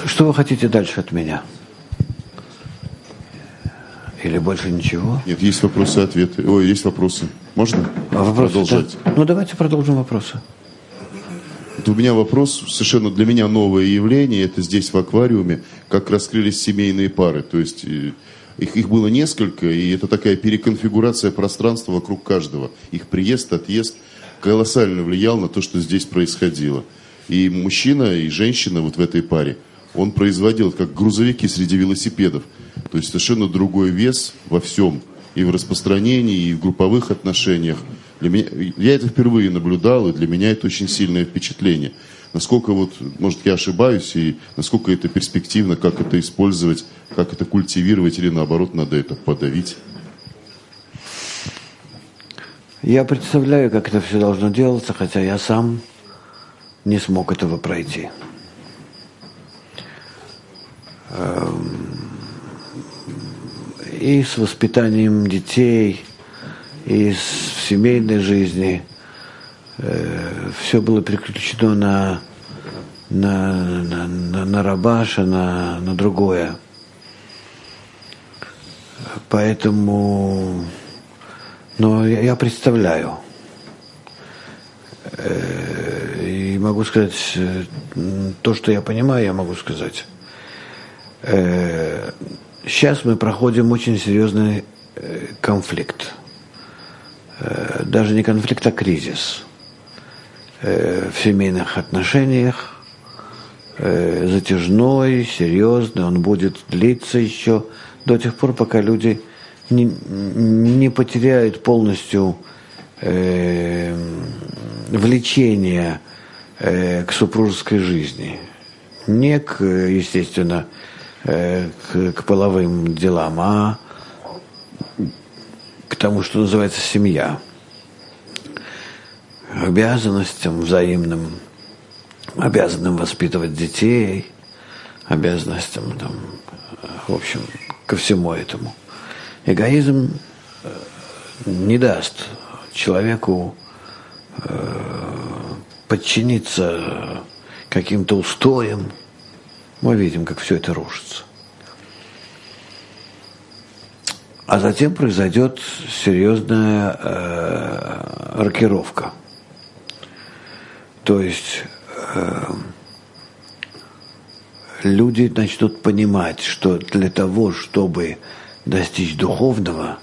Что вы хотите дальше от меня? Или больше ничего? Нет, есть вопросы и ответы. Ой, есть вопросы. Можно продолжать? Да. Ну, давайте продолжим вопросы. Вот у меня вопрос, совершенно для меня новое явление, это здесь в аквариуме, как раскрылись семейные пары. То есть их было несколько, и это такая переконфигурация пространства вокруг каждого. Их приезд, отъезд колоссально влиял на то, что здесь происходило. И мужчина, и женщина вот в этой паре, он производил как грузовики среди велосипедов. То есть совершенно другой вес во всем. И в распространении, и в групповых отношениях. Для меня, я это впервые наблюдал, и для меня это очень сильное впечатление. Насколько вот, может, я ошибаюсь, и насколько это перспективно, как это использовать, как это культивировать, или наоборот, надо это подавить. Я представляю, как это все должно делаться, хотя я сам не смог этого пройти. И с воспитанием детей, и в семейной жизни все было переключено на рабаша, на другое. Поэтому, но я представляю. И могу сказать, то, что я понимаю, я могу сказать. Сейчас мы проходим очень серьезный конфликт. Даже не конфликт, а кризис в семейных отношениях, затяжной, серьезный, он будет длиться еще до тех пор, пока люди не потеряют полностью влечение к супружеской жизни, не к, естественно, к половым делам, а к тому, что называется семья, обязанностям взаимным, обязанным воспитывать детей, обязанностям, там, в общем, ко всему этому. Эгоизм не даст человеку подчиниться каким-то устоям. Мы видим, как все это рушится. А затем произойдет серьезная рокировка. То есть люди начнут понимать, что для того, чтобы достичь духовного,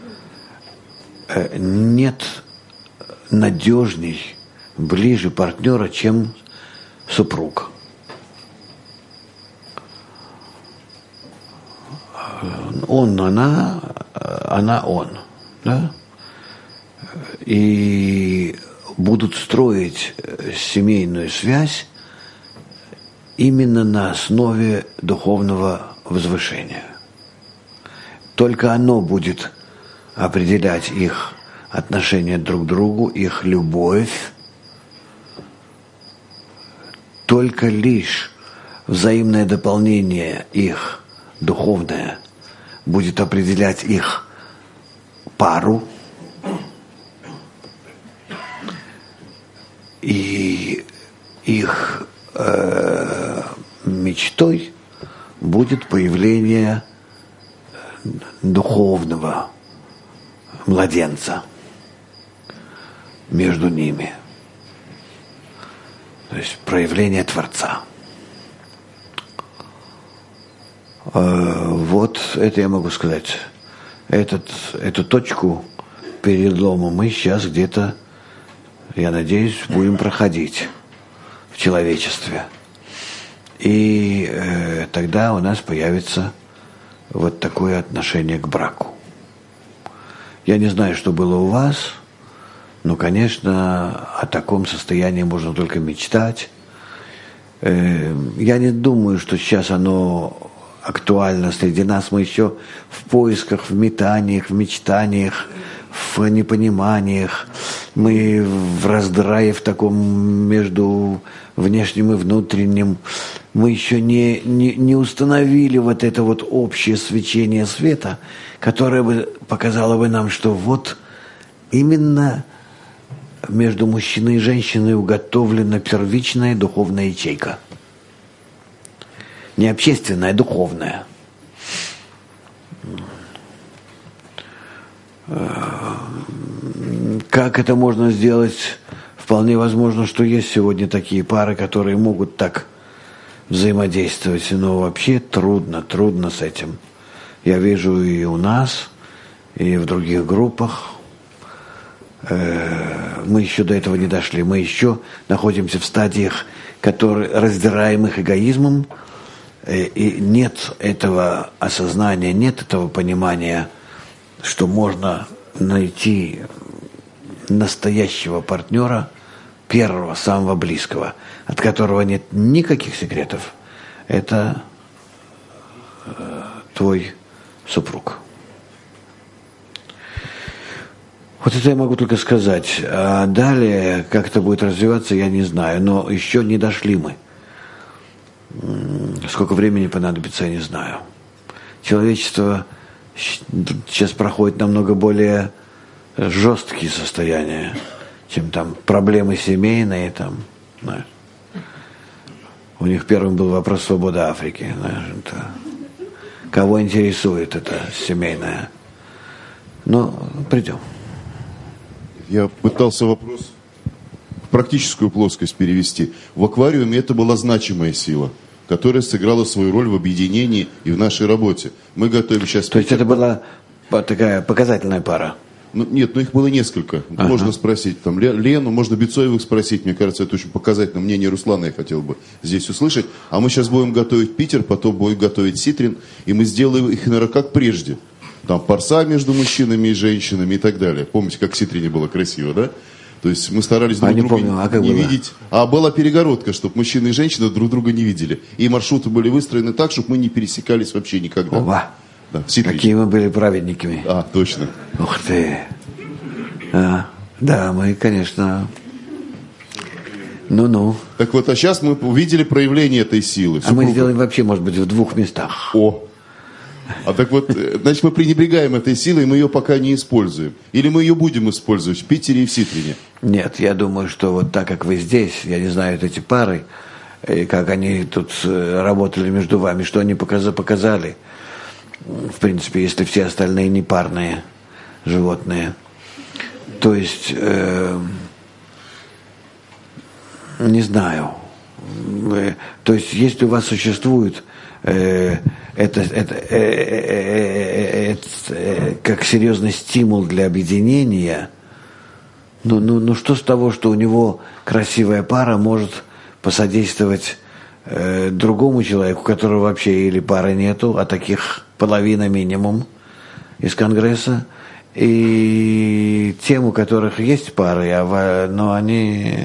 нет надежней, ближе партнера, чем супруг. Он, она, он. Да? И будут строить семейную связь именно на основе духовного возвышения. Только оно будет определять их отношение друг к другу, их любовь. Только лишь взаимное дополнение их духовное будет определять их пару. И их мечтой будет появление духовного младенца между ними. То есть проявление Творца. Вот это я могу сказать. Эту точку перелома мы сейчас где-то, я надеюсь, будем проходить в человечестве. И тогда у нас появится вот такое отношение к браку. Я не знаю, что было у вас, но, конечно, о таком состоянии можно только мечтать. Я не думаю, что сейчас оно актуально среди нас. Мы еще в поисках, в метаниях, в мечтаниях, в непониманиях. Мы в раздрае в таком между внешним и внутренним. Мы еще не установили вот это вот общее свечение света, которое бы показало бы нам, что вот именно между мужчиной и женщиной уготовлена первичная духовная ячейка. не общественное, а духовное. Как это можно сделать? Вполне возможно, что есть сегодня такие пары, которые могут так взаимодействовать, но вообще трудно с этим. Я вижу и у нас, и в других группах. Мы еще до этого не дошли. Мы еще находимся в стадиях, раздираемых эгоизмом, и нет этого осознания, нет этого понимания, что можно найти настоящего партнера, первого, самого близкого, от которого нет никаких секретов. Это твой супруг. Вот это я могу только сказать. А далее, как это будет развиваться, я не знаю. Но еще не дошли мы. Сколько времени понадобится, я не знаю. Человечество сейчас проходит намного более жесткие состояния, чем там проблемы семейные. Там, знаешь. У них первым был вопрос свободы Африки. Знаешь, это, кого интересует это семейное? Но придем. Я пытался вопрос в практическую плоскость перевести. В аквариуме это была значимая сила, которая сыграла свою роль в объединении и в нашей работе. Мы готовим сейчас... То есть это была такая показательная пара? Ну, нет, их было несколько. Ага. Можно спросить там Лену, можно Бецоевых спросить. Мне кажется, это очень показательно. Мнение Руслана я хотел бы здесь услышать. А мы сейчас будем готовить Питер, потом будем готовить Ситрин, и мы сделаем их, наверное, как прежде. Там парса между мужчинами и женщинами и так далее. Помните, как в Ситрине было красиво, да? То есть мы старались друг друга не видеть. А была перегородка, чтобы мужчины и женщины друг друга не видели. И маршруты были выстроены так, чтобы мы не пересекались вообще никогда. Ова! Да, какие мы были праведниками. А, точно. Ух ты. Да, мы, конечно... Ну-ну. Так вот, а сейчас мы увидели проявление этой силы. А мы сделаем вообще, может быть, в 2 местах. О! А так вот, значит, мы пренебрегаем этой силой, мы ее пока не используем. Или мы ее будем использовать в Питере и в Ситрине? Нет, я думаю, что вот так, как вы здесь, я не знаю, эти пары, и как они тут работали между вами, что они показали. В принципе, если все остальные не парные животные. То есть, не знаю. То есть, если у вас существует это как серьезный стимул для объединения, ну что с того, что у него красивая пара может посодействовать другому человеку, у которого вообще или пары нету, а таких половина минимум из Конгресса, и тем, у которых есть пары, но они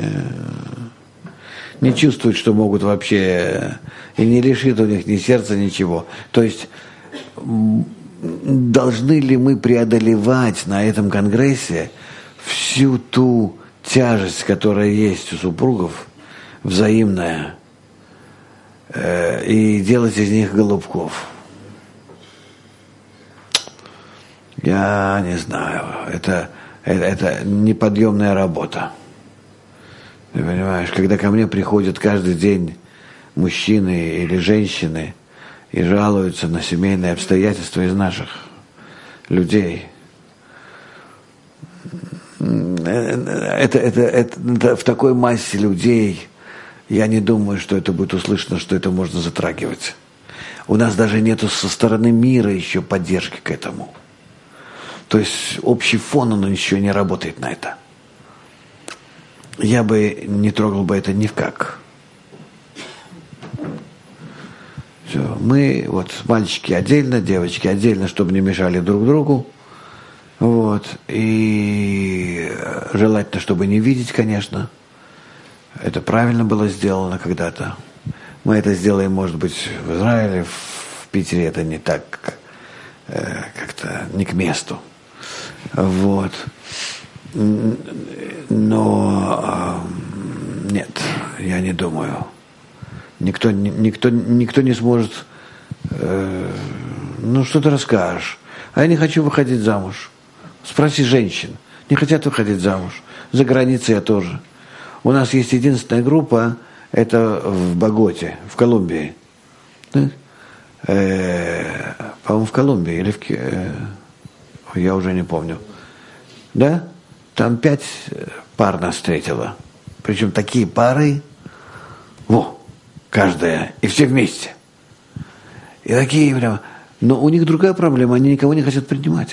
не чувствуют, что могут вообще, и не лишит у них ни сердца, ничего. То есть должны ли мы преодолевать на этом Конгрессе всю ту тяжесть, которая есть у супругов, взаимная, и делать из них голубков? Я не знаю. Это неподъемная работа. Ты понимаешь, когда ко мне приходят каждый день мужчины или женщины и жалуются на семейные обстоятельства из наших людей, это в такой массе людей, я не думаю, что это будет услышано, что это можно затрагивать. У нас даже нету со стороны мира еще поддержки к этому. То есть общий фон, он еще не работает на это. Я бы не трогал бы это ни в как. Все. Мы, вот, мальчики отдельно, девочки отдельно, чтобы не мешали друг другу. Вот. И желательно, чтобы не видеть, конечно. Это правильно было сделано когда-то. Мы это сделаем, может быть, в Израиле, в Питере это не так, как-то не к месту. Вот. Но нет, я не думаю. Никто не сможет. Ну, что ты расскажешь? А я не хочу выходить замуж. Спроси женщин. Не хотят выходить замуж. За границей я тоже. У нас есть единственная группа, это в Боготе, в Колумбии. Да? По-моему, в Колумбии или я уже не помню. Да? Там 5 пар нас встретило. Причем такие пары, каждая, и все вместе. И такие прямо. Но у них другая проблема, они никого не хотят принимать.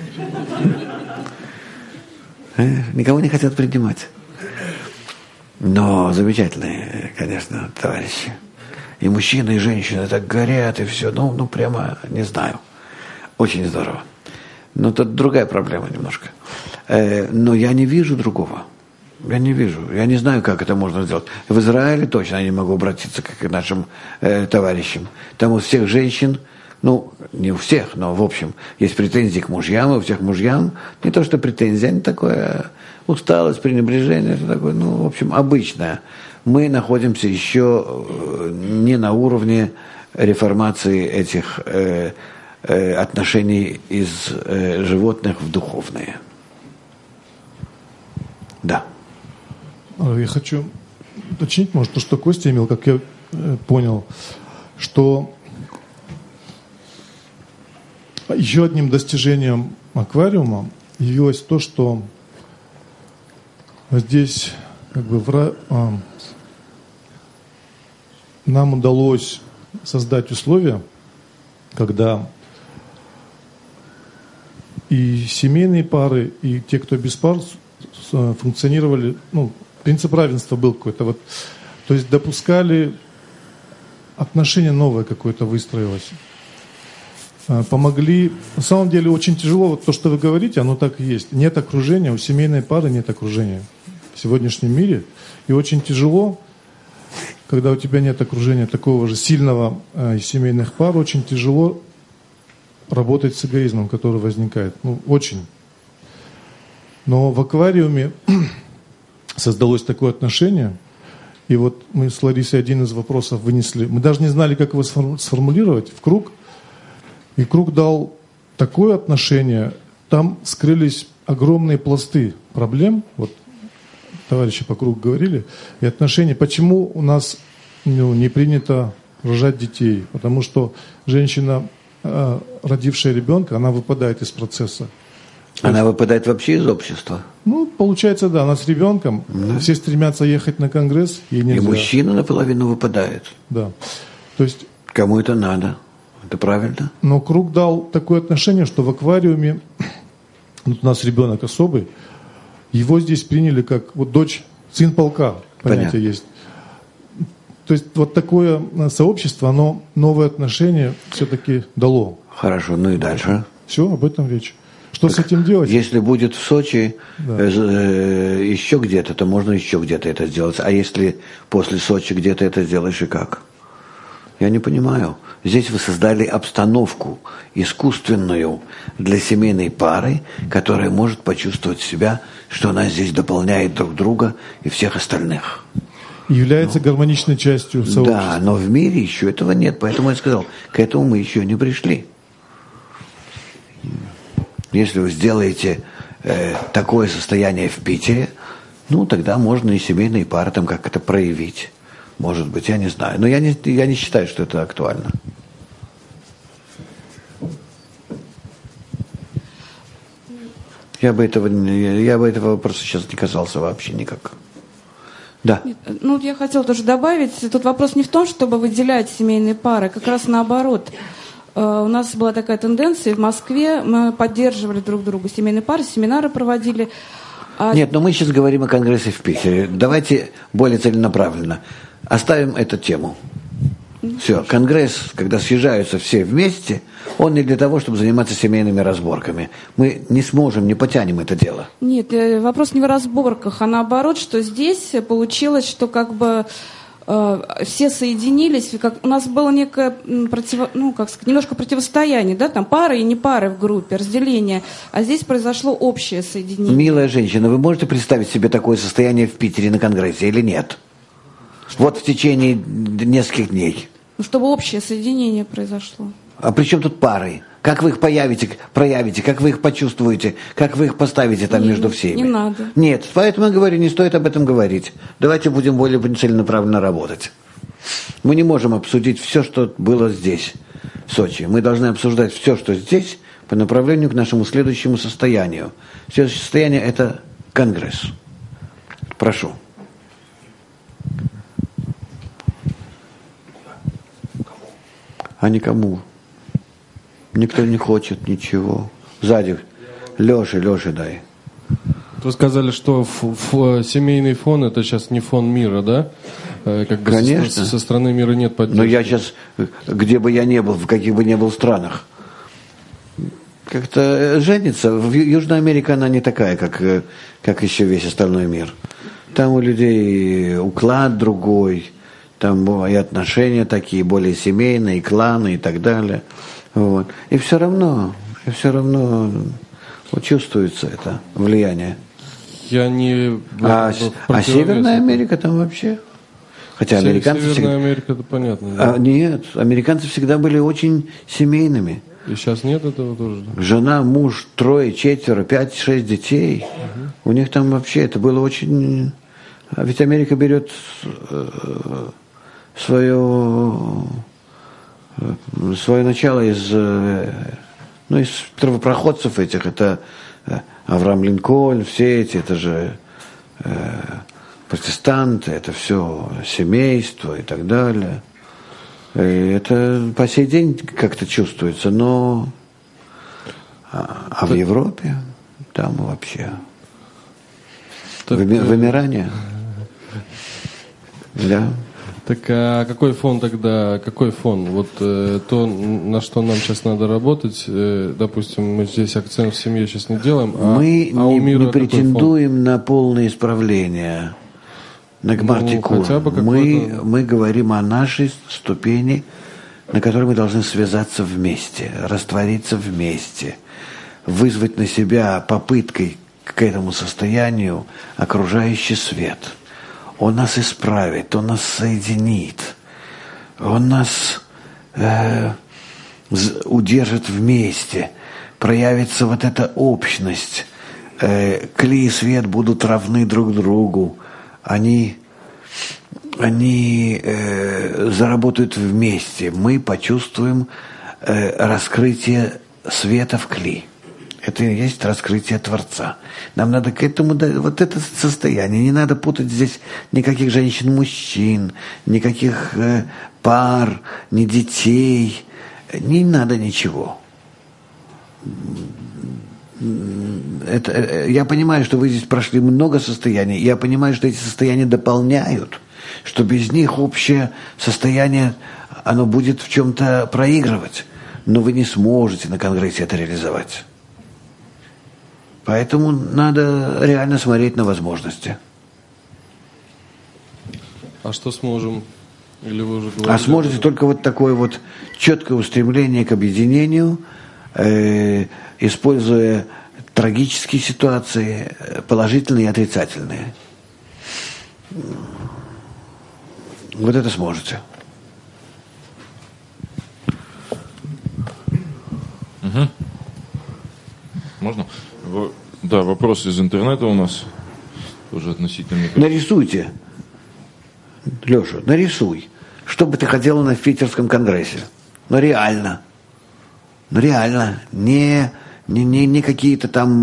Никого не хотят принимать. Но замечательные, конечно, товарищи. И мужчины, и женщины так горят, и все. Ну, прямо, не знаю. Очень здорово. Но тут другая проблема немножко. Но я не вижу другого. Я не вижу. Я не знаю, как это можно сделать. В Израиле точно я не могу обратиться к нашим товарищам. Там у всех женщин, не у всех, но в общем, есть претензии к мужьям, и у всех мужьям не то что претензии, они такое усталость, пренебрежение, это такое, в общем, обычное. Мы находимся еще не на уровне реформации этих отношений из животных в духовные. Да. Я хочу уточнить, может, то, что Костя имел, как я понял, что еще одним достижением аквариума явилось то, что здесь нам удалось создать условия, когда и семейные пары, и те, кто без пар, функционировали, принцип равенства был какой-то. То есть допускали, отношение новое какое-то выстроилось. Помогли. На самом деле очень тяжело, то, что вы говорите, оно так и есть. Нет окружения, у семейной пары нет окружения в сегодняшнем мире. И очень тяжело, когда у тебя нет окружения такого же сильного из семейных пар, очень тяжело работать с эгоизмом, который возникает. Очень. Но в аквариуме создалось такое отношение, и мы с Ларисой один из вопросов вынесли. Мы даже не знали, как его сформулировать в круг. И круг дал такое отношение, там скрылись огромные пласты проблем, товарищи по кругу говорили, и отношения. Почему у нас не принято рожать детей? Потому что женщина, родившая ребенка, она выпадает из процесса. Она выпадает вообще из общества? Получается, да, она с ребенком, все стремятся ехать на конгресс, ей нельзя. И мужчина наполовину выпадает. Да. То есть... Кому это надо? Это правильно? Но круг дал такое отношение, что в аквариуме, у нас ребенок особый, его здесь приняли как дочь, сын полка, понятие есть. То есть такое сообщество, оно новое отношение все-таки дало. Хорошо, и дальше? Все, об этом речь. Что с этим делать? Если будет в Сочи еще где-то, то можно еще где-то это сделать. А если после Сочи где-то это сделаешь, и как? Я не понимаю. Здесь вы создали обстановку искусственную для семейной пары, которая может почувствовать себя, что она здесь дополняет друг друга и всех остальных. И является гармоничной частью сообщества. Да, но в мире еще этого нет. Поэтому я сказал, к этому мы еще не пришли. Если вы сделаете такое состояние в Питере, тогда можно и семейные пары там как это проявить. Может быть, я не знаю. Но я не считаю, что это актуально. Я бы этого вопроса сейчас не касался вообще никак. Да. Нет, я хотела тоже добавить, тут вопрос не в том, чтобы выделять семейные пары, как раз наоборот. У нас была такая тенденция в Москве, мы поддерживали друг друга, семейные пары, семинары проводили. Нет, но мы сейчас говорим о конгрессе в Питере. Давайте более целенаправленно. Оставим эту тему. Все, конгресс, когда съезжаются все вместе, он не для того, чтобы заниматься семейными разборками. Мы не сможем, не потянем это дело. Нет, вопрос не в разборках, а наоборот, что здесь получилось, что все соединились, у нас было некое немножко противостояние, да, там пары и не пары в группе, разделение, а здесь произошло общее соединение. Милая женщина, вы можете представить себе такое состояние в Питере на конгрессе или нет? В течение нескольких дней. Чтобы общее соединение произошло. А при чем тут пары? Как вы их проявите, как вы их почувствуете, как вы их поставите там между всеми? Не надо. Нет, поэтому я говорю, не стоит об этом говорить. Давайте будем более целенаправленно работать. Мы не можем обсудить все, что было здесь, в Сочи. Мы должны обсуждать все, что здесь, по направлению к нашему следующему состоянию. Следующее состояние – это Конгресс. Прошу. А никому. Никто не хочет ничего. Сзади. Леше дай. Вы сказали, что семейный фон – это сейчас не фон мира, да? Как бы конечно. Со стороны мира нет поддержки. Но я сейчас, где бы я ни был, в каких бы ни был странах, как-то женится. Южная Америка, она не такая, как еще весь остальной мир. Там у людей уклад другой, там и отношения такие, более семейные, и кланы и так далее. Вот. И все равно вот чувствуется это влияние. Я не... А Северная Америка там вообще... Хотя американцы Северная Америка, это понятно. Да? Нет, американцы всегда были очень семейными. И сейчас нет этого тоже? Жена, муж, 3, 4, 5, 6 детей. У них там вообще это было очень... Ведь Америка берет свое начало из первопроходцев этих. Это Авраам Линкольн, все эти, это же протестанты, это все семейство и так далее. И это по сей день как-то чувствуется, но в Европе там вообще вымирание. Да. Так а какой фон тогда, какой фон? Вот то, на что нам сейчас надо работать, допустим, мы здесь акцент в семье сейчас не делаем, мы не претендуем на полное исправление, на гмартикур. Мы говорим о нашей ступени, на которой мы должны связаться вместе, раствориться вместе, вызвать на себя попыткой к этому состоянию окружающий свет. Он нас исправит, Он нас соединит, Он нас удержит вместе, проявится вот эта общность. Кли и свет будут равны друг другу, они заработают вместе. Мы почувствуем раскрытие света в кли. Это и есть раскрытие Творца. Нам надо к этому, вот это состояние. Не надо путать здесь никаких женщин-мужчин, никаких пар, ни детей. Не надо ничего. Я понимаю, что вы здесь прошли много состояний. Я понимаю, что эти состояния дополняют, что без них общее состояние, оно будет в чем-то проигрывать. Но вы не сможете на Конгрессе это реализовать. Поэтому надо реально смотреть на возможности. А что сможем? Или вы уже говорили? А сможете только вот такое вот четкое устремление к объединению, используя трагические ситуации, положительные и отрицательные. Вот это сможете. Угу. Можно? Да, вопрос из интернета у нас тоже относительно. Нарисуйте, Леша, нарисуй, что бы ты хотела на Питерском конгрессе. Но реально. Не какие-то там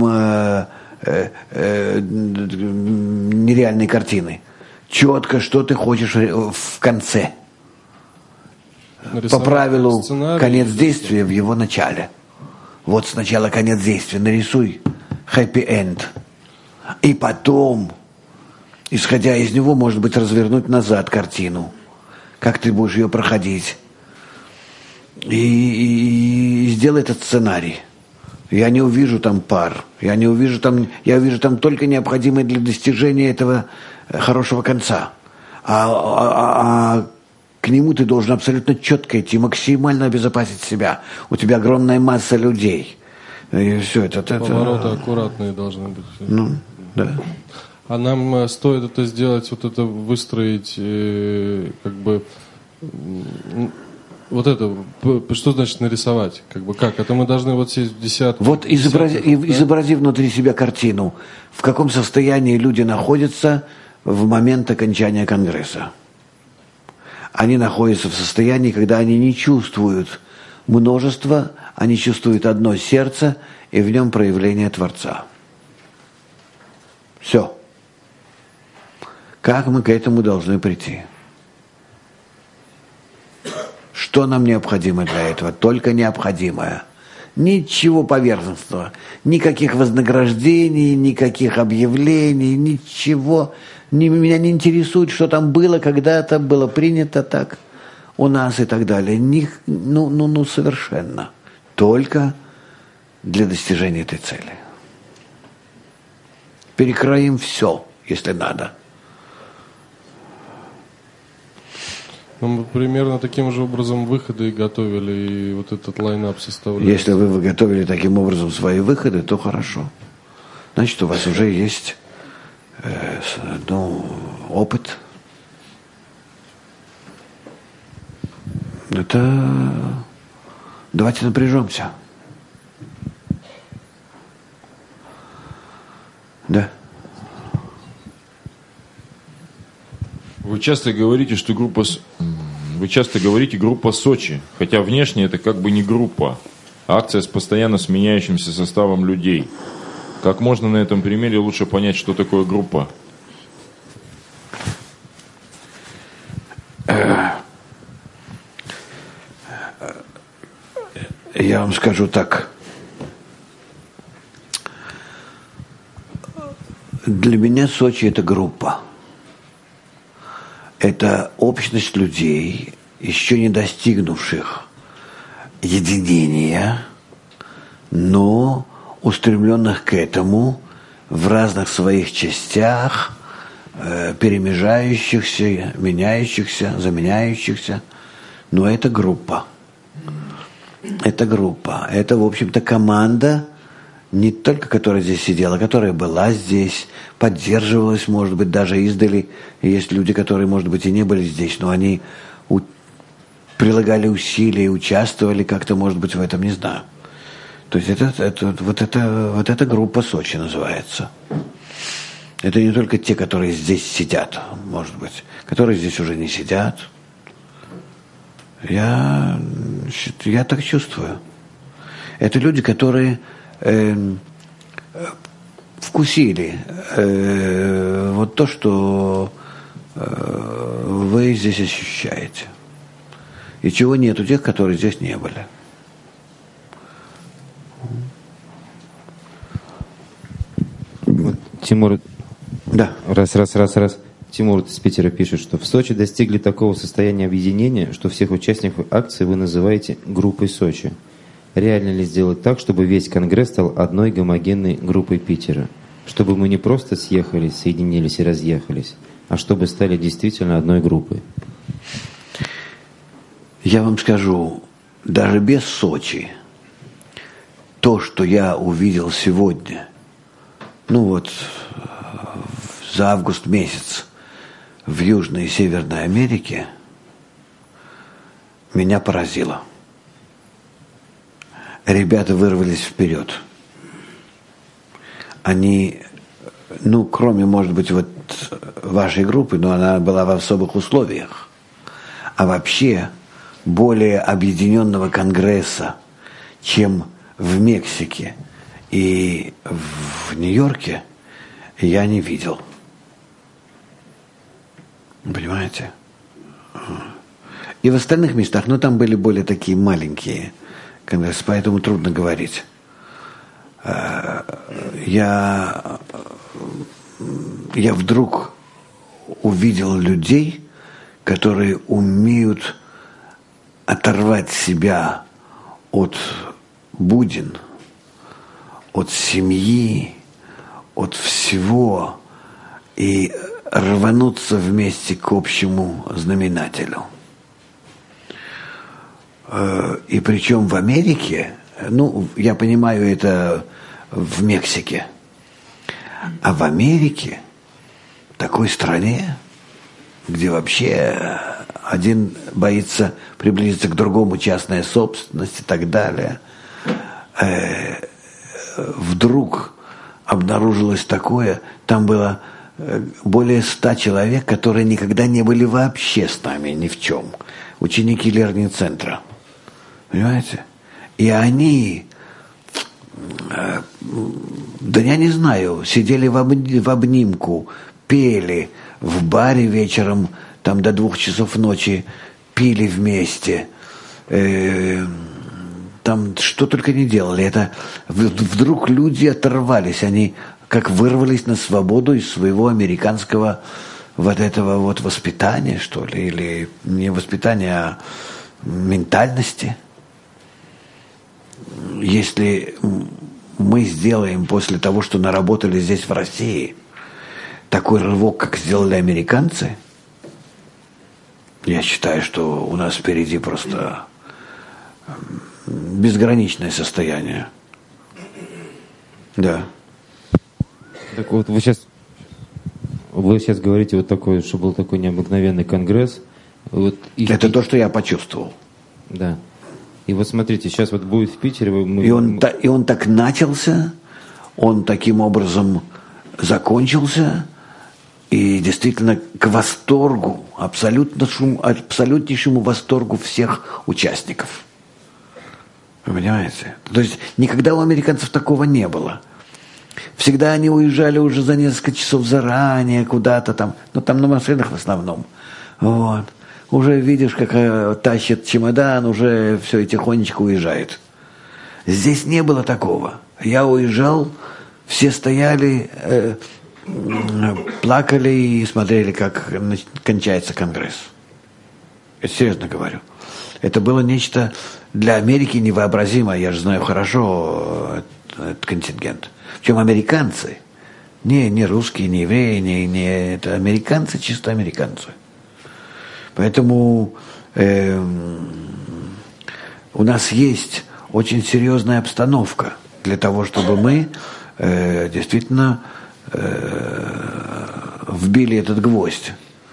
нереальные картины. Четко, что ты хочешь в конце. Нарисовать по правилу конец действия в его начале. Вот сначала конец действия, нарисуй хэппи-энд. И потом, исходя из него, может быть, развернуть назад картину. Как ты будешь ее проходить. И сделай этот сценарий. Я не увижу там пар. Я увижу там только необходимое для достижения этого хорошего конца. А к нему ты должен абсолютно четко идти, максимально обезопасить себя. У тебя огромная масса людей. И все это. Повороты аккуратные должны быть. Ну, да. А нам стоит это сделать, вот это выстроить, как бы, вот это, что значит нарисовать? Как бы как? Это мы должны вот сесть в десятку. Вот изобрази внутри себя картину, в каком состоянии люди находятся в момент окончания Конгресса. Они находятся в состоянии, когда они не чувствуют множество, они чувствуют одно сердце и в нем проявление Творца. Все. Как мы к этому должны прийти? Что нам необходимо для этого? Только необходимое. Ничего поверхностного. Никаких вознаграждений, никаких объявлений, ничего. Меня не интересует, что там было, когда-то было принято так у нас и так далее. Совершенно. Только для достижения этой цели. Перекроим все, если надо. Мы примерно таким же образом выходы и готовили, и вот этот лайнап составляли. Если вы готовили таким образом свои выходы, то хорошо. Значит, у вас уже есть опыт. Это... Давайте напряжемся. Да. Вы часто говорите группа Сочи, хотя внешне это как бы не группа, а акция с постоянно сменяющимся составом людей. Как можно на этом примере лучше понять, что такое группа? Я вам скажу так. Для меня Сочи – это группа. Это общность людей, еще не достигнувших единения, но устремленных к этому в разных своих частях, перемежающихся, меняющихся, заменяющихся. Но это группа. Это группа. Это, в общем-то, команда, не только которая здесь сидела, которая была здесь, поддерживалась, может быть, даже издали. Есть люди, которые, может быть, и не были здесь, но они прилагали усилия, участвовали как-то, может быть, в этом, не знаю. То есть вот эта группа Сочи называется. Это не только те, которые здесь сидят, может быть, которые здесь уже не сидят. Я так чувствую. Это люди, которые вкусили вот то, что вы здесь ощущаете. И чего нет у тех, которые здесь не были. Тимур, да. Раз. Тимур из Питера пишет, что в Сочи достигли такого состояния объединения, что всех участников акции вы называете группой Сочи. Реально ли сделать так, чтобы весь Конгресс стал одной гомогенной группой Питера? Чтобы мы не просто съехались, соединились и разъехались, а чтобы стали действительно одной группой? Я вам скажу, даже без Сочи, то, что я увидел сегодня, за август месяц в Южной и Северной Америке, меня поразило. Ребята вырвались вперед. Они, кроме, может быть, вот вашей группы, но она была в особых условиях, а вообще более объединенного Конгресса, чем в Мексике и в Нью-Йорке, я не видел. Понимаете? И в остальных местах, там были более такие маленькие конгрессы, поэтому трудно говорить. Я вдруг увидел людей, которые умеют оторвать себя от буден, от семьи, от всего и рвануться вместе к общему знаменателю. И причем в Америке, я понимаю это в Мексике, а в Америке, такой стране, где вообще один боится приблизиться к другому, частная собственность и так далее, вдруг обнаружилось такое, там было более 100 человек, которые никогда не были вообще с нами ни в чем. Ученики лернинг-центра. Понимаете? И они, да я не знаю, сидели в обнимку, пели в баре вечером, там до 2 часов ночи, пили вместе. Там что только не делали. Это вдруг люди оторвались, они как вырвались на свободу из своего американского вот этого вот воспитания, что ли, или не воспитания, а ментальности. Если мы сделаем после того, что наработали здесь в России, такой рывок, как сделали американцы, я считаю, что у нас впереди просто безграничное состояние. Да. Так вот, вы сейчас говорите вот такой, что был такой необыкновенный конгресс. Вот это то, что я почувствовал. Да. И вот смотрите, сейчас вот будет в Питере. И он так начался, он таким образом закончился, и действительно к восторгу, абсолютнейшему восторгу всех участников. Вы понимаете? То есть никогда у американцев такого не было. Всегда они уезжали уже за несколько часов заранее куда-то там, ну там на машинах в основном. Вот. Уже видишь, как тащит чемодан, уже все, и тихонечко уезжает. Здесь не было такого. Я уезжал, все стояли, плакали и смотрели, как кончается конгресс. Я серьезно говорю. Это было нечто для Америки невообразимое. Я же знаю хорошо этот контингент. Причем американцы, не русские, не евреи, не это американцы, чисто американцы. Поэтому у нас есть очень серьезная обстановка для того, чтобы мы действительно вбили этот гвоздь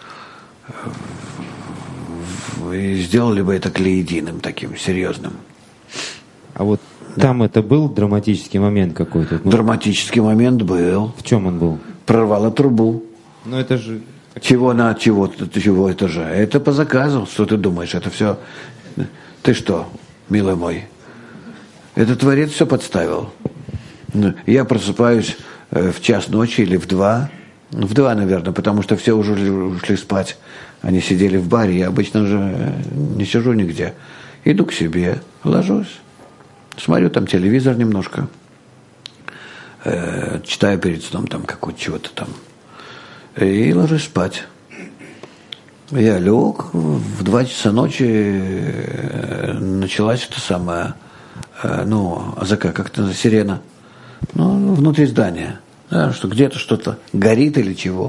и сделали бы это клеединым, таким серьезным. А вот там это был драматический момент какой-то? Драматический момент был. В чем он был? Прорвало трубу. Ну это же... Чего это же? Это по заказу. Что ты думаешь? Это все... Ты что, милый мой? Это Творец все подставил. Я просыпаюсь в 1:00 ночи или в 2. В 2, наверное, потому что все уже ушли спать. Они сидели в баре. Я обычно же не сижу нигде. Иду к себе, ложусь. Смотрю там телевизор немножко. Читаю перед сном там какого-то чего-то там. И ложусь спать. Я лег, в 2 часа ночи началась это самое, АЗК, как-то сирена. Внутри здания. Да, что где-то что-то горит или чего.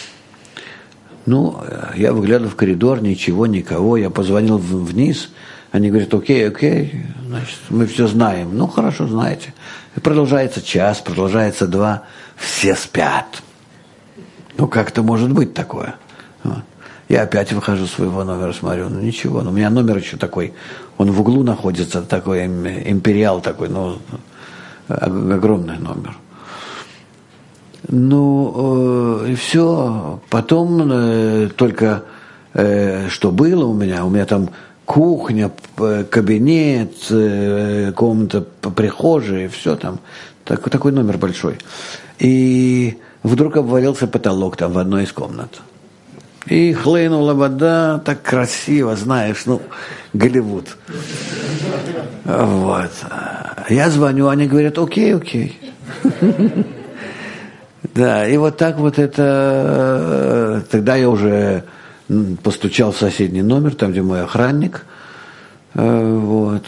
Я выглядываю в коридор, ничего, никого. Я позвонил вниз. Они говорят, окей, значит, мы все знаем. Хорошо, знаете. И продолжается 1 час, продолжается 2. Все спят. Как это может быть такое? Я опять выхожу с своего номера, смотрю, ничего. У меня номер еще такой, он в углу находится, такой империал такой, огромный номер. И все. Потом только что было у меня там кухня, кабинет, комната, прихожая, все там. Такой номер большой. И вдруг обвалился потолок там в одной из комнат. И хлынула вода, так красиво, знаешь, Голливуд. Вот. Я звоню, они говорят, окей. Да, и вот так вот это... Тогда я уже постучал в соседний номер, там, где мой охранник. Вот.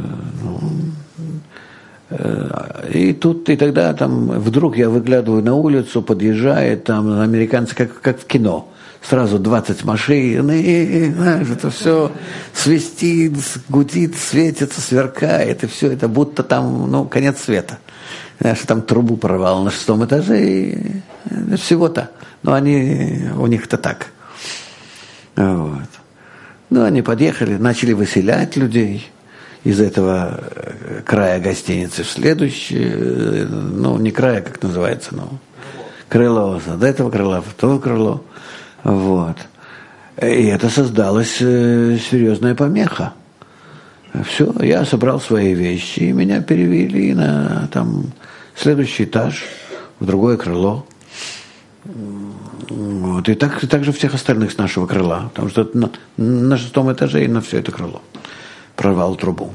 И тогда там вдруг я выглядываю на улицу, подъезжает там американцы, как в кино. Сразу 20 машин, и знаешь, это все свистит, гудит, светится, сверкает, и все это будто там, конец света. Знаешь, там трубу порвало на 6 этаже, и всего-то. У них это так. Вот. Они подъехали, начали выселять людей из этого края гостиницы в следующий, не края, как называется, крыло от этого крыла в то крыло. Вот. И это создалась серьезная помеха. Все, я собрал свои вещи, и меня перевели на там, следующий этаж, в другое крыло. Вот. И так же всех остальных с нашего крыла, потому что на 6-м этаже и на все это крыло прорвал трубу.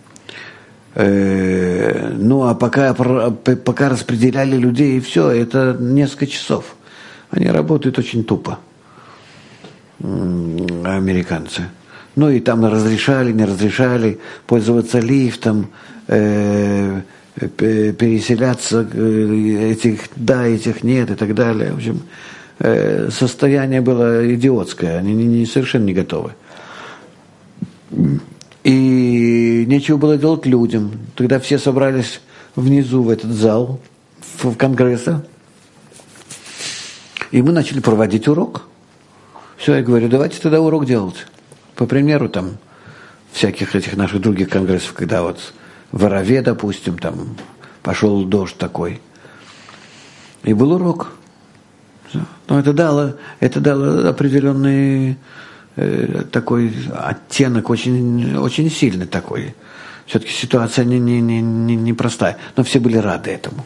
Ну, а пока распределяли людей, и все, это несколько часов. Они работают очень тупо, американцы. Ну, и там разрешали, не разрешали пользоваться лифтом, переселяться, этих да, этих нет и так далее. В общем, состояние было идиотское, они совершенно не готовы. И нечего было делать людям. Тогда все собрались внизу в этот зал, в Конгресса, и мы начали проводить урок. Все, я говорю, давайте тогда урок делать. По примеру, там, всяких этих наших других конгрессов, когда вот в Орове, допустим, там пошел дождь такой. И был урок. Но это дало определенный такой оттенок, очень, очень сильный такой. Все-таки ситуация не простая. Но все были рады этому.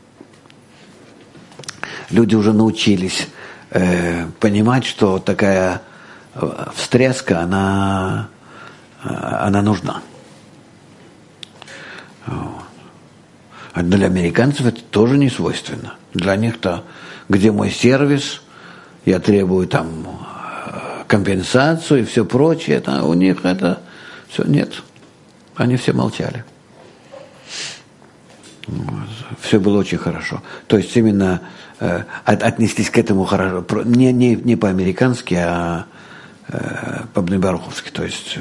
Люди уже научились понимать, что такая встряска, она нужна. А для американцев это тоже не свойственно. Для них-то, где мой сервис, я требую там компенсацию и все прочее, это, у них это все нет. Они все молчали. Все было очень хорошо. То есть именно отнеслись к этому хорошо. Не по-американски, а по-бнебаруховски, то есть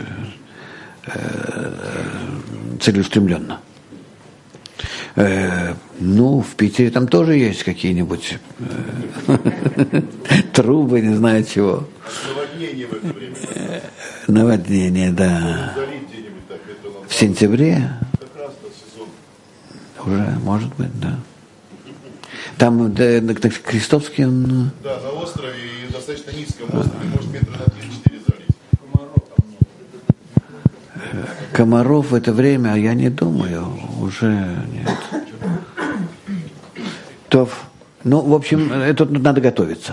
целеустремленно. Ну, в Питере там тоже есть какие-нибудь трубы, не знаю чего. Наводнение в это время. Наводнение, да. В сентябре? Как раз на сезон. Уже, может быть, да. Там Крестовский, он... Да, на острове и достаточно низком острове, может метра на 3-4 залить. Комаров в это время, я не думаю, уже нет. То, ну, в общем, тут надо готовиться.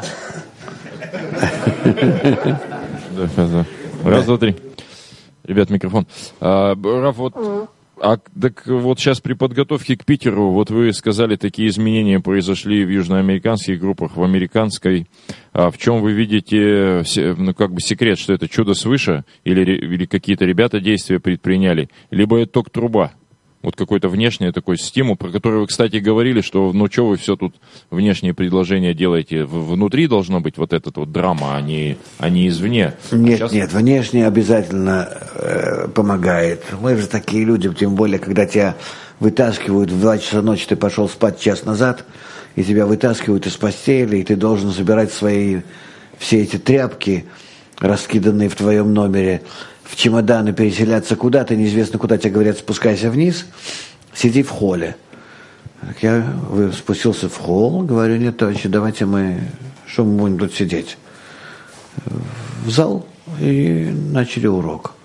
Раз, два, три. Ребят, микрофон. Раф, так вот сейчас при подготовке к Питеру, вот вы сказали, такие изменения произошли в южноамериканских группах, в американской. В чем вы видите, ну, как бы секрет, что это чудо свыше, или какие-то ребята действия предприняли, либо это только труба? Вот какой-то внешний такой стимул, про который вы, кстати, говорили, что ну что вы все тут внешние предложения делаете? Внутри должно быть вот эта вот драма, а не извне. Нет, внешне обязательно помогает. Мы же такие люди, тем более, когда тебя вытаскивают в 2 часа ночи, ты пошел спать час назад, и тебя вытаскивают из постели, и ты должен собирать все эти тряпки, раскиданные в твоем номере, в чемоданы, переселяться куда-то, неизвестно куда, тебе говорят, спускайся вниз, сиди в холле. Так я спустился в холл, говорю, нет, товарищи, давайте что мы будем тут сидеть? В зал, и начали урок.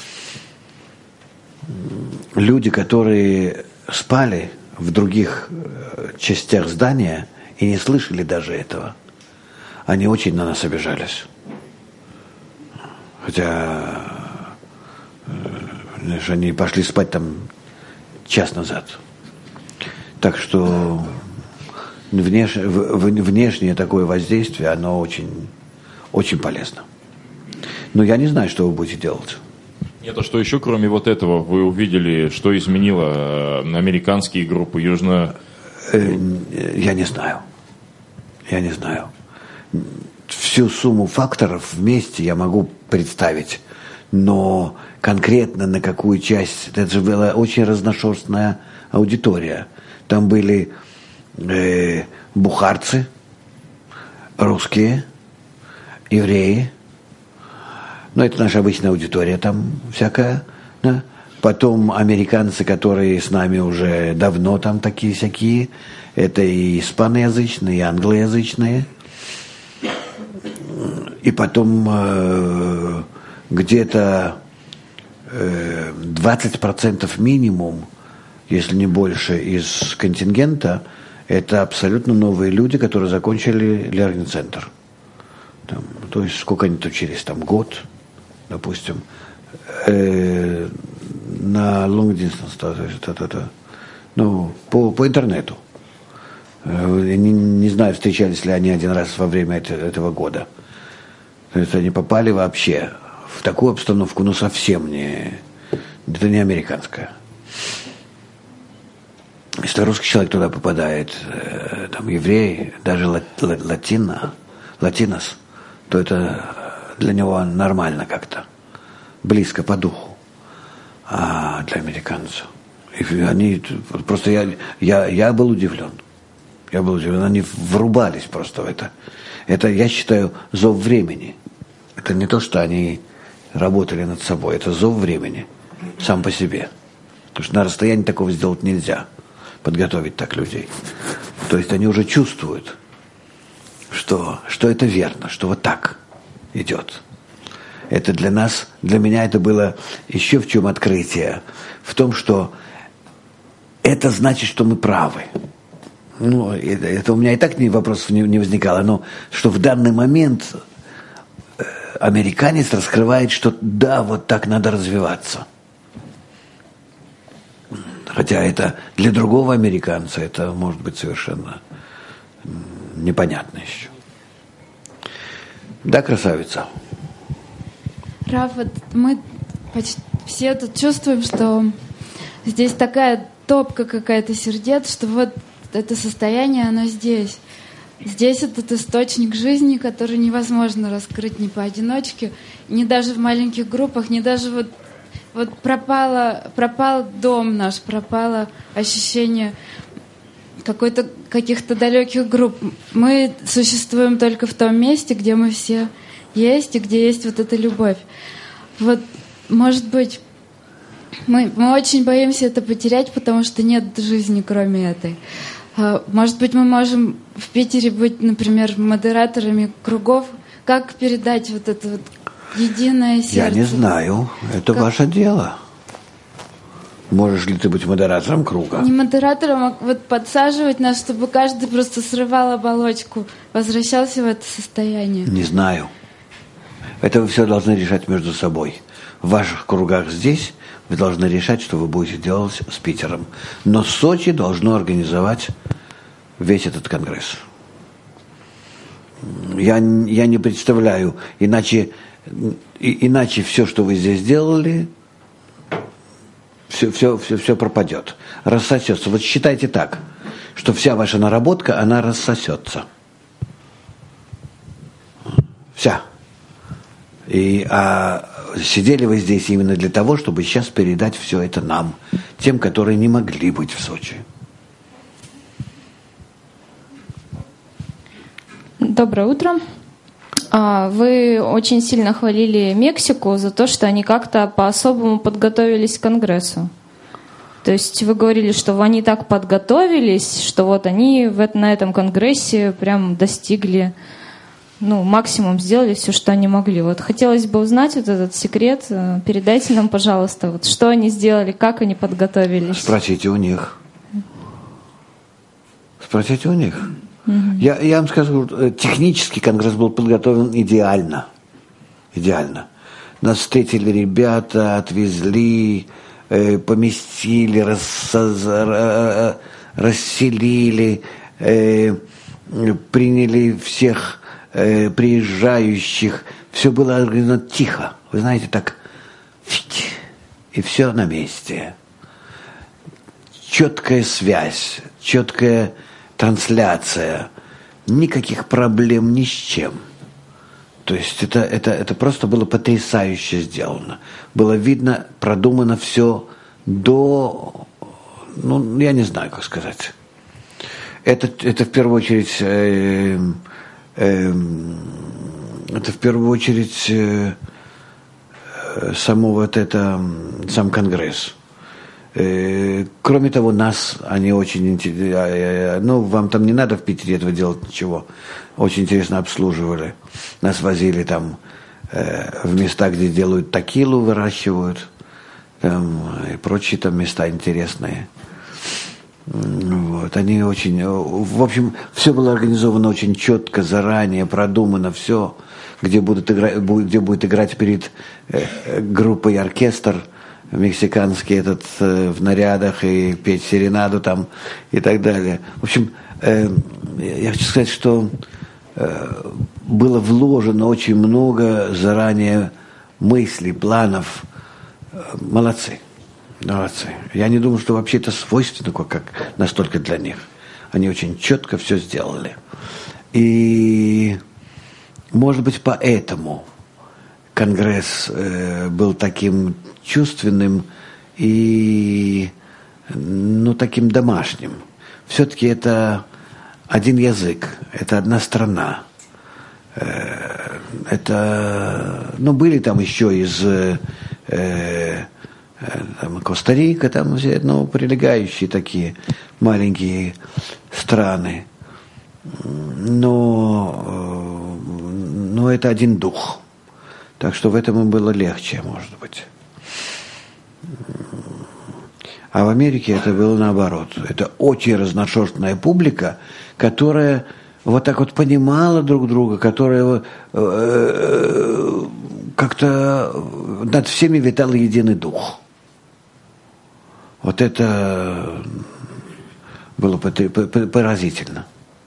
Люди, которые спали в других частях здания и не слышали даже этого, они очень на нас обижались. Хотя они пошли спать там час назад. Так что внешнее такое воздействие, оно очень, очень полезно. Но я не знаю, что вы будете делать. Нет, а что еще, кроме вот этого, вы увидели, что изменило американские группы южно... Я не знаю. Всю сумму факторов вместе я могу представить, но конкретно на какую часть, это же была очень разношерстная аудитория. Там были бухарцы, русские, евреи, ну это наша обычная аудитория, там всякая, да? Потом американцы, которые с нами уже давно там такие-сякие. Это и испаноязычные, и англоязычные. И потом где-то 20% минимум, если не больше, из контингента – это абсолютно новые люди, которые закончили лернинг-центр. То есть сколько они учились? Там год, допустим, на long distance, то есть ну, по интернету. Я не знаю, встречались ли они один раз во время этого года. То есть они попали вообще в такую обстановку, ну совсем не... Это не американская. Если русский человек туда попадает, там еврей, даже латинос, то это для него нормально как-то, близко по духу. А для американцев... Они просто я был удивлен. Они врубались просто в это. Это, я считаю, зов времени. Это не то, что они работали над собой, это зов времени сам по себе. Потому что на расстоянии такого сделать нельзя, подготовить так людей. То есть они уже чувствуют, что это верно, что вот так идет. Это для нас, для меня это было еще в чем открытие? В том, что это значит, что мы правы. Ну, это у меня и так вопросов не возникало, но что в данный момент американец раскрывает, что да, вот так надо развиваться. Хотя это для другого американца это может быть совершенно непонятно еще. Да, красавица? Рав, вот мы почти все тут чувствуем, что здесь такая топка какая-то сердец, что вот это состояние, оно здесь. Здесь этот источник жизни, который невозможно раскрыть ни поодиночке, ни даже в маленьких группах, ни даже вот пропал дом наш, пропало ощущение каких-то далеких групп. Мы существуем только в том месте, где мы все есть, и где есть вот эта любовь. Вот, может быть, мы очень боимся это потерять, потому что нет жизни, кроме этой. Может быть, мы можем в Питере быть, например, модераторами кругов. Как передать вот это вот единое сердце? Я не знаю. Это ваше дело. Можешь ли ты быть модератором круга? Не модератором, а вот подсаживать нас, чтобы каждый просто срывал оболочку, возвращался в это состояние. Не знаю. Это вы все должны решать между собой. В ваших кругах здесь вы должны решать, что вы будете делать с Питером. Но Сочи должно организовать весь этот конгресс. Я не представляю, иначе все, что вы здесь делали, все пропадет, рассосется. Вот считайте так, что вся ваша наработка, она рассосется. Вся. Сидели вы здесь именно для того, чтобы сейчас передать все это нам, тем, которые не могли быть в Сочи. Доброе утро. Вы очень сильно хвалили Мексику за то, что они как-то по-особому подготовились к Конгрессу. То есть вы говорили, что они так подготовились, что вот они на этом Конгрессе прям достигли, максимум сделали все, что они могли. Вот хотелось бы узнать вот этот секрет. Передайте нам, пожалуйста, вот что они сделали, как они подготовились. Спросите у них. Спросите у них. Я вам скажу, технически Конгресс был подготовлен идеально. Идеально. Нас встретили ребята, отвезли, поместили, расселили, приняли всех приезжающих. Все было организовано тихо. Вы знаете, так, и все на месте. Четкая связь, четкая трансляция, никаких проблем ни с чем. То есть это просто было потрясающе сделано. Было видно, продумано все до, я не знаю, как сказать. Это в первую очередь, сам Конгресс. Кроме того, нас они очень интересно, вам там не надо в Питере этого делать ничего, очень интересно обслуживали. Нас возили там в места, где делают текилу, выращивают, там, и прочие там места интересные. Вот, они очень, в общем, все было организовано очень четко, заранее, продумано, все, где будет играть перед группой оркестр мексиканский этот в нарядах и петь серенаду там и так далее. В общем, я хочу сказать, что было вложено очень много заранее мыслей, планов. Молодцы. Я не думаю, что вообще это свойственно как настолько для них. Они очень четко все сделали. И, может быть, поэтому Конгресс был таким чувственным и таким домашним. Все-таки это один язык, это одна страна. Это, были там еще из Коста-Рика, там все, прилегающие такие маленькие страны. Но это один дух. Так что в этом им было легче, может быть. А в Америке это было наоборот. Это очень разношерстная публика, которая вот так вот понимала друг друга, которая как-то над всеми витал единый дух. Вот это было поразительно.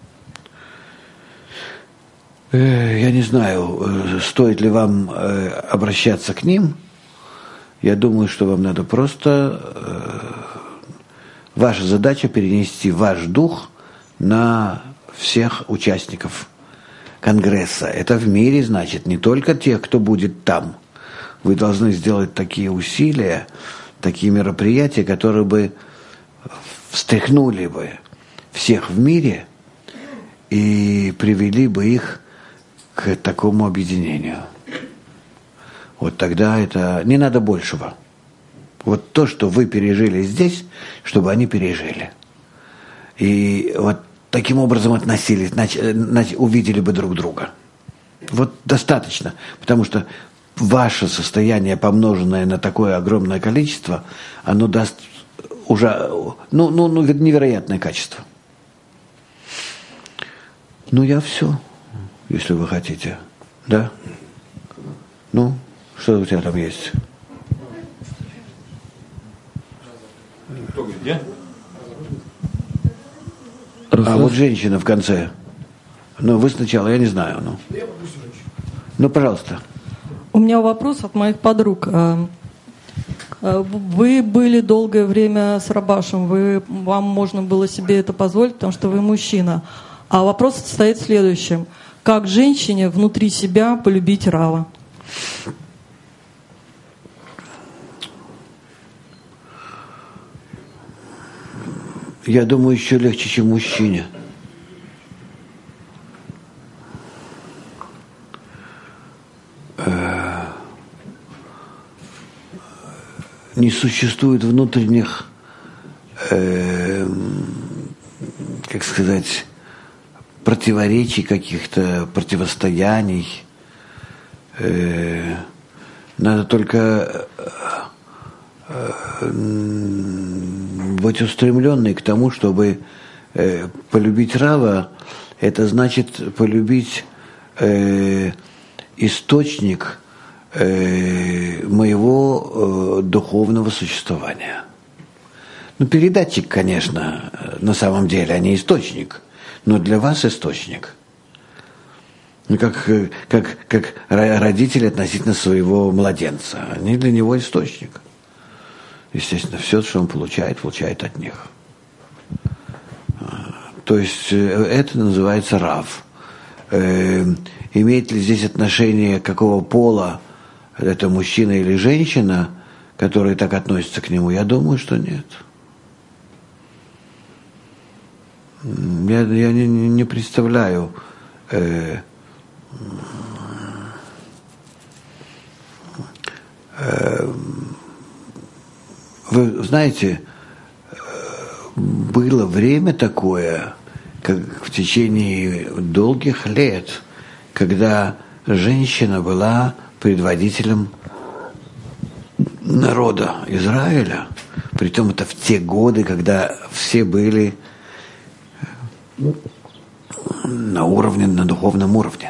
Я не знаю, стоит ли вам обращаться к ним. Я думаю, что вам надо просто... Ваша задача перенести ваш дух на всех участников Конгресса. Это в мире, значит, не только тех, кто будет там. Вы должны сделать такие усилия, такие мероприятия, которые бы встряхнули бы всех в мире и привели бы их к такому объединению. Вот тогда это... Не надо большего. Вот то, что вы пережили здесь, чтобы они пережили. И вот таким образом относились, увидели бы друг друга. Вот достаточно. Потому что ваше состояние, помноженное на такое огромное количество, оно даст уже невероятное качество. Я все, если вы хотите. Да? Что у тебя там есть? Кто где? А вот женщина в конце. Вы сначала, я не знаю. Пожалуйста. У меня вопрос от моих подруг. Вы были долгое время с Рабашем, вам можно было себе это позволить, потому что вы мужчина. А вопрос состоит в следующем. Как женщине внутри себя полюбить Рава? Я думаю, еще легче, чем мужчине. Не существует внутренних, противоречий каких-то, противостояний. Надо только быть устремленной к тому, чтобы полюбить Рава, это значит полюбить источник моего духовного существования. Передатчик, конечно, на самом деле, а не источник, но для вас источник. Как родители относительно своего младенца. Они для него источник. Естественно, все, что он получает от них. То есть это называется Рав. Имеет ли здесь отношение какого пола, это мужчина или женщина, которые так относятся к нему? Я думаю, что нет. Я не представляю Вы знаете, было время такое, как в течение долгих лет, когда женщина была предводителем народа Израиля. Притом это в те годы, когда все были на духовном уровне.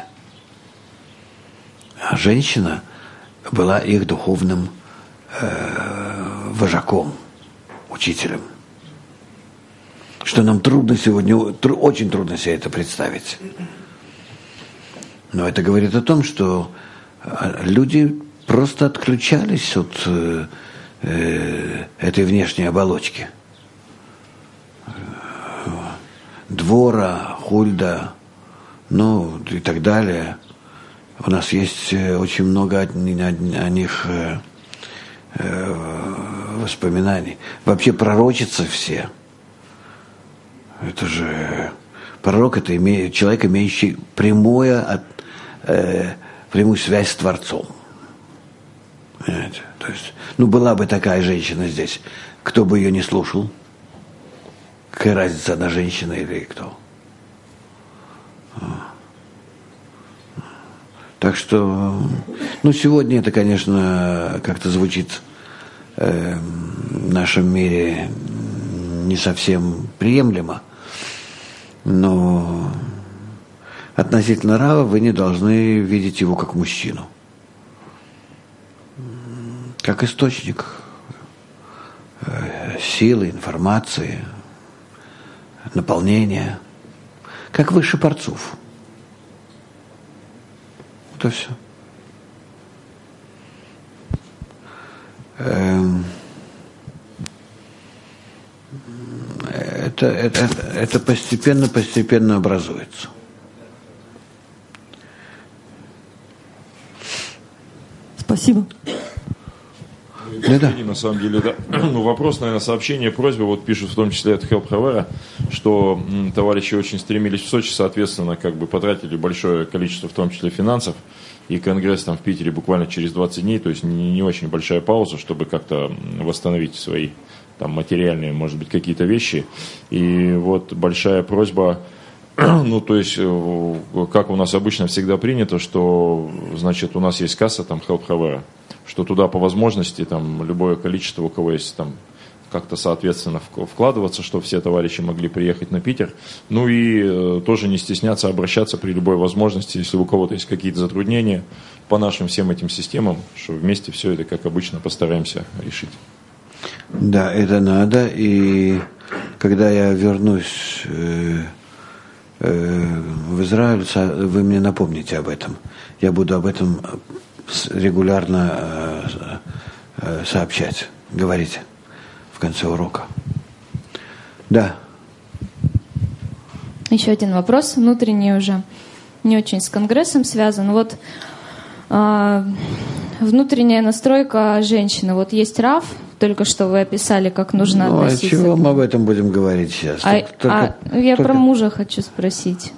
А женщина была их духовным вожаком, учителем. Что нам трудно сегодня, очень трудно себе это представить. Но это говорит о том, что люди просто отключались от этой внешней оболочки. Двора, Хульда, ну и так далее. У нас есть очень много о них воспоминаний. Вообще пророчатся все. Это же пророк, это человек, имеющий прямую связь с Творцом. Понимаете? То есть, была бы такая женщина здесь, кто бы ее не слушал? Какая разница, она женщина или кто? Так что, сегодня это, конечно, как-то звучит в нашем мире не совсем приемлемо, но относительно Рава вы не должны видеть его как мужчину, как источник силы, информации, наполнения, как высший парцуф. Это все. Это постепенно образуется. Спасибо. Да. На самом деле, да. Вопрос, наверное, сообщение, просьба, вот пишут в том числе от Help Havara, что товарищи очень стремились в Сочи, соответственно, потратили большое количество, в том числе финансов, и Конгресс там в Питере буквально через 20 дней, то есть не очень большая пауза, чтобы как-то восстановить свои там материальные, может быть, какие-то вещи. И вот большая просьба, то есть, как у нас обычно всегда принято, что, значит, у нас есть касса, там, Help Havara, что туда по возможности, там, любое количество, у кого есть, там, как-то, соответственно, вкладываться, чтобы все товарищи могли приехать на Питер. И тоже не стесняться обращаться при любой возможности, если у кого-то есть какие-то затруднения по нашим всем этим системам, что вместе все это, как обычно, постараемся решить. Да, это надо. И когда я вернусь в Израиль, вы мне напомните об этом. Я буду об этом регулярно сообщать, говорить в конце урока. Да. Еще один вопрос, внутренний уже, не очень с Конгрессом связан. Вот внутренняя настройка женщины. Вот есть Рав, только что вы описали, как нужно относиться. А чего мы об этом будем говорить сейчас? Я про мужа хочу спросить.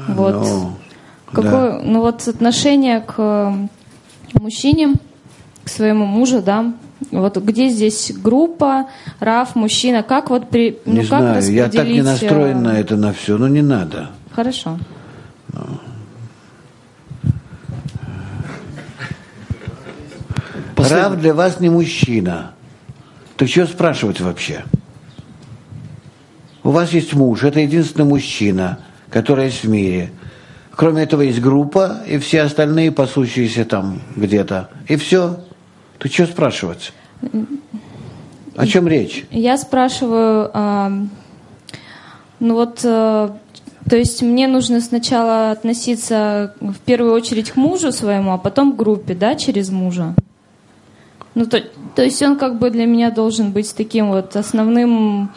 Вот отношение к мужчине, к своему мужу, да. Вот где здесь группа, Рав, мужчина, как вот не знаю, я так не настроен на это, на все, не надо. Хорошо. Рав для вас не мужчина. Так что спрашивать вообще? У вас есть муж, это единственный мужчина, который есть в мире. Кроме этого есть группа, и все остальные пасущиеся там где-то. И все. Ты что спрашивать? О чем речь? Я спрашиваю, то есть мне нужно сначала относиться в первую очередь к мужу своему, а потом к группе, да, через мужа. То есть он как бы для меня должен быть таким вот основным...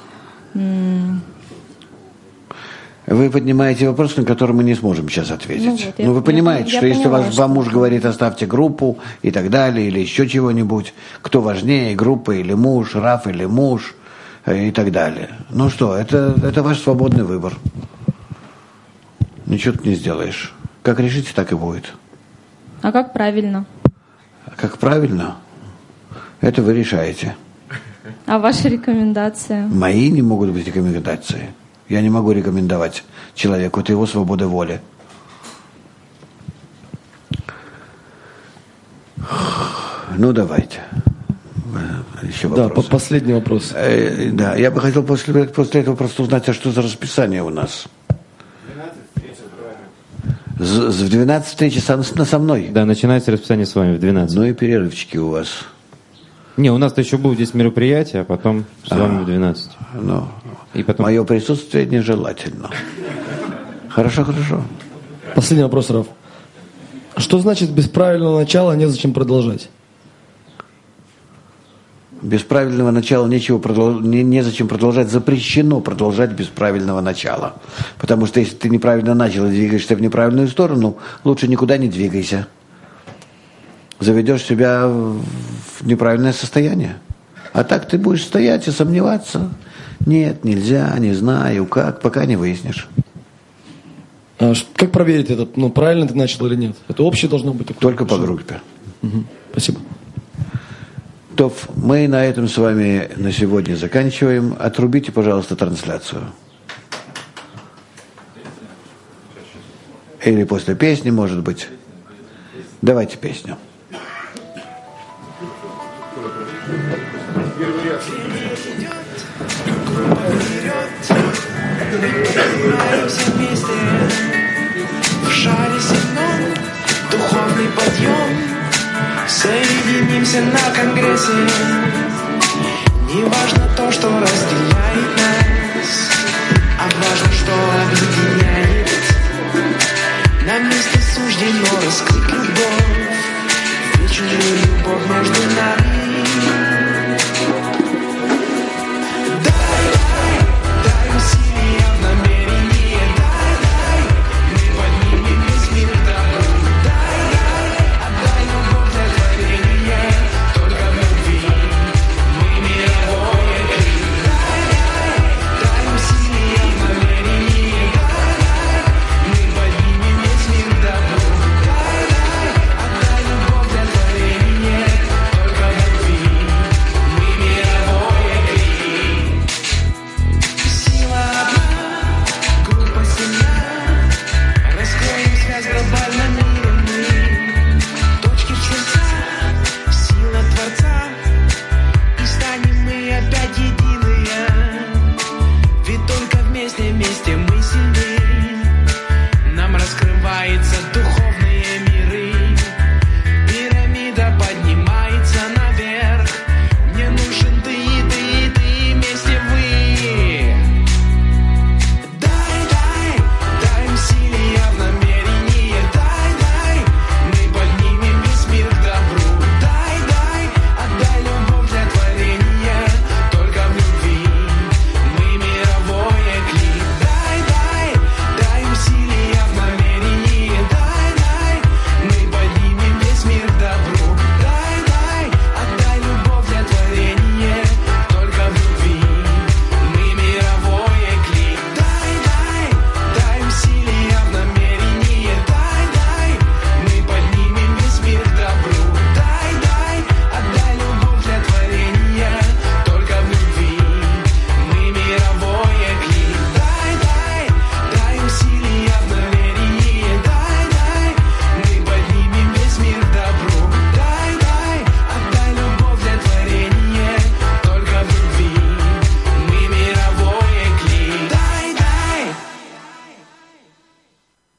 Вы поднимаете вопрос, на который мы не сможем сейчас ответить. Вы понимаете, что если вам муж говорит, оставьте группу и так далее, или еще чего-нибудь, кто важнее, группа или муж, Рав или муж и так далее. Это ваш свободный выбор. Ничего тут не сделаешь. Как решите, так и будет. А как правильно? Как правильно? Это вы решаете. А ваши рекомендации? Мои не могут быть рекомендации. Я не могу рекомендовать человеку, это его свобода воли. Ну, давайте. Еще вопрос. Да, последний вопрос. Да, я бы хотел после этого просто узнать, а что за расписание у нас? В 12 встречи со мной? Да, начинается расписание с вами в 12. Ну и перерывчики у вас. Не, у нас-то еще будет здесь мероприятие, а потом с вами в 12. Ну, и потом... Мое присутствие нежелательно. Хорошо. Последний вопрос, Раф. Что значит без правильного начала незачем продолжать? Без правильного начала незачем продолжать. Запрещено продолжать без правильного начала. Потому что если ты неправильно начал и двигаешься в неправильную сторону, лучше никуда не двигайся. Заведешь себя в неправильное состояние. А так ты будешь стоять и сомневаться. Нет, нельзя, не знаю, как, пока не выяснишь. А как проверить это? Правильно ты начал или нет? Это общее должно быть? Только по группе. Угу. Спасибо. Топ, мы на этом с вами на сегодня заканчиваем. Отрубите, пожалуйста, трансляцию. Или после песни, может быть. Давайте песню. В шаре сигнал, духовный подъем. Соединимся на конгрессе. Не важно то, что разделяет нас, а важно, что объединяет. На месте суждено раскрыть любовь, вечную любовь между нами.